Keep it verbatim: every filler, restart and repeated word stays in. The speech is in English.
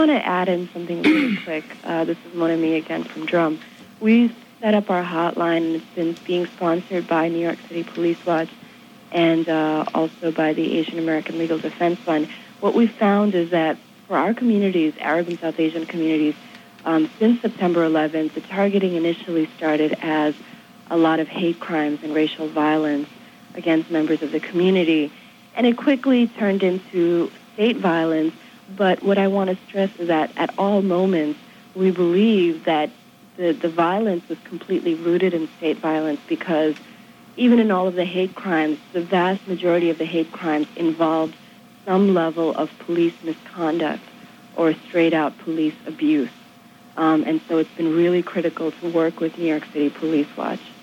I want to add in something really quick. Uh, this is Monami again from Drum. We set up our hotline, and it's been being sponsored by New York City Police Watch and uh, also by the Asian American Legal Defense Fund. What we found is that for our communities, Arab and South Asian communities, um, since September eleventh, the targeting initially started as a lot of hate crimes and racial violence against members of the community, and it quickly turned into state violence. But what I want to stress is that at all moments, we believe that the, the violence was completely rooted in state violence, because even in all of the hate crimes, the vast majority of the hate crimes involved some level of police misconduct or straight-out police abuse. Um, and so it's been really critical to work with New York City Police Watch.